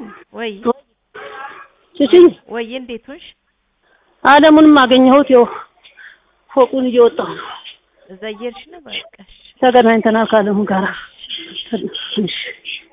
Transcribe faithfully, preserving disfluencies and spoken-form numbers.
ወይ እሺ ወይ እንዴት ሆንሽ አለሙንም አገኘሁት ይው ፎቁን እየወጣሁ እዛ እየሄድሽ ነው በቃሽ ተገናኝተናል ካለሙ ጋራ እሺ